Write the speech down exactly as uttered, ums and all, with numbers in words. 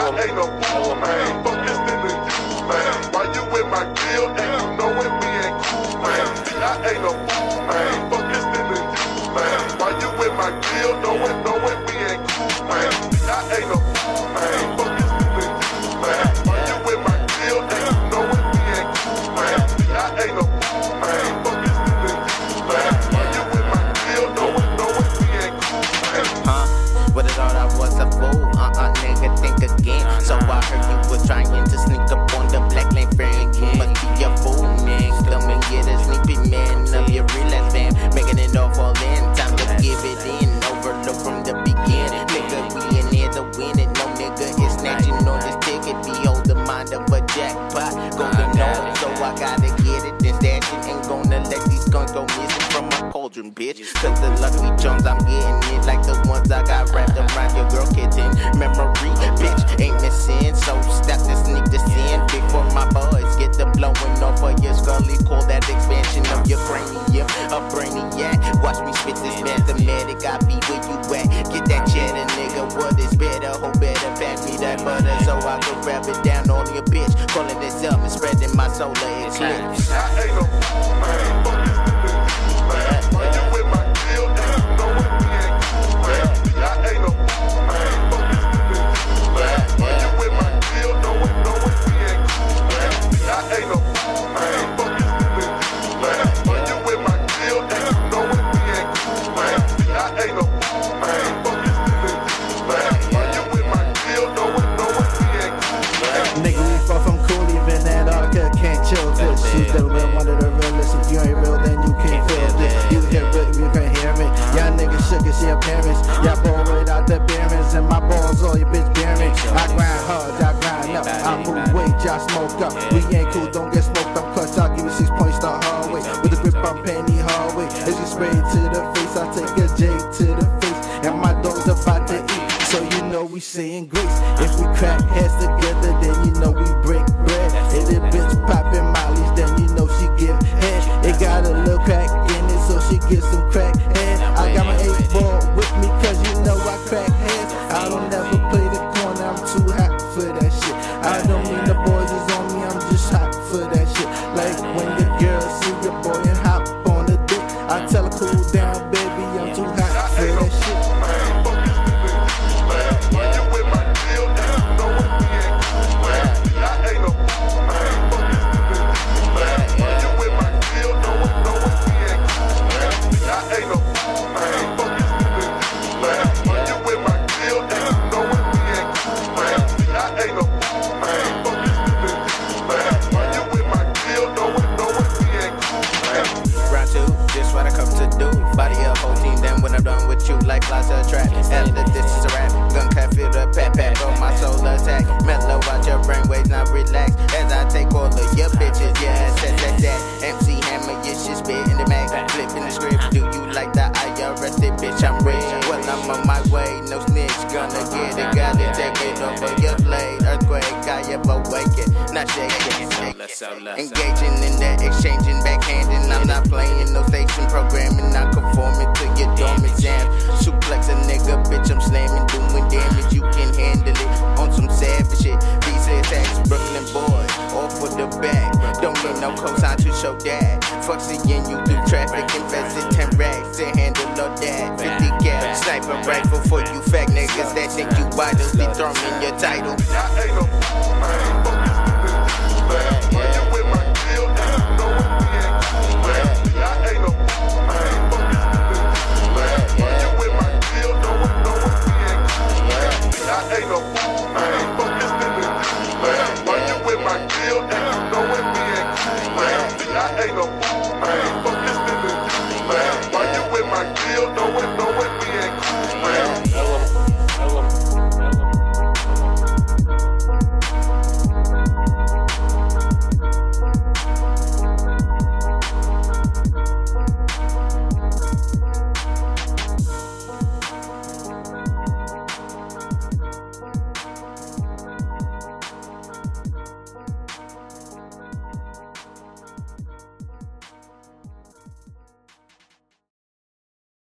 I ain't no fool, man. Fuck this nigga, you, man. Why you in my grill and you knowin' we ain't cool, man? See, I ain't no fool, man. Fuck this nigga, you, man. Why you in my grill knowin', knowin' we ain't cool, man? See, I ain't no fool, man. Fuck this nigga, you, man. Why you in my grill and you knowin' we ain't cool, man? See, I ain't no fool, man. Fuck this nigga, you, man. Why you in my grill knowin', knowin' we ain't cool, man? Huh? But it all I was a fool. Uh-uh, nigga, think again. So I heard you were trying to sneak up on the black lane friend. You must be a fool, man. Come and get a sleepy man of your real ass fam. Making it all fall in. Time to give it in. Overlook from the beginning. Nigga, we in here to win it. No nigga is snatching on this ticket. Behold the mind of a jackpot. Golden know, so I gotta get it. This dashing ain't gonna let these guns go missing from my cauldron, bitch. Cause the lucky Jones, I'm getting it like the ones I got wrapped around your girl kitten. Memory, bitch, ain't missing. So step to sneak this in before my boys get the blowing off of your scully. Call that expansion of your cranium. A brainiac. Watch me spit this mathematic. I be where you at. Get that cheddar, nigga. What is better? Hope better pack me that butter so I can wrap it down on your bitch. Calling this up and spreading my solar eclipse. I ain't no fool, man. Fuck this nigga, you, man. Why you in my grill and you knowin' we ain't cool, man? See, I ain't no fool, man. Fuck this nigga, you, man. Why you in my grill knowin', knowin' we ain't cool, man? See, I ain't no fool, man. Fuck this nigga, you, man. Why you in my grill and you knowin' we ain't cool, man? See, I ain't no fool, man. Fuck this nigga, you, man. Why you in my grill knowin', knowin' we ain't cool, man? Nigga, we far from cool, even Antarctica can't chill this. She's the real one of the realest. If you ain't real, then you can't feel this. You hear it, you can't hear me. Y'all niggas shook as your parents. Y'all ball without the bearings, and my balls all your bitch bearing. I grind hard, y'all grind up. I move weight, y'all smoke up. We ain't cool, don't get smoked up. Cause I'll give you six points the hard way. With the grip, I'm penny hard way. It's just sprayed to the face. I take a J to the face, and my dog's about to eat. So you know we saying grace. If we crack heads together, then you know we break bread. If the bitch poppin' mollies, then you know she give head. It got a little crack in it, so she get some crack head. I got my eight ball with me, cause you know I crack heads. I don't never play the corner, I'm too hot for that shit. I don't mean the boys is on me, I'm just hot for that shit. Like when the girls see your boy and hop on the dick, I tell her cool down, baby, I'm too hot for that shit. Like lots of trap. After this is a rap, gun clap, feel the pat pat on my soul attack. Mellow out your brainwaves, now relax as I take all of your bitches. Yeah, that that that. M C Hammer, you shit spit in the mag, flip in the script. Do you like the I R S? Bitch, I'm rich. Well, I'm on my way, no snitch. Gonna get it, got it, take it over your blade. Earthquake, I ever wake it, not shaking. Engaging in that exchanging, backhanding. I'm not playing no station programming, not conforming to your dormant jams. Suplex a nigga, bitch, I'm slamming, doing damage. You can handle it on some savage shit. Visa attacks, Brooklyn boy, all for the bag. Don't get no cosign to show that. Fuck seeing you do traffic, invested ten racks to handle all that. fifty cal, sniper rifle for you fat niggas that think you vital. Determine your title. I ain't no fool, man. Fuck this nigga, man.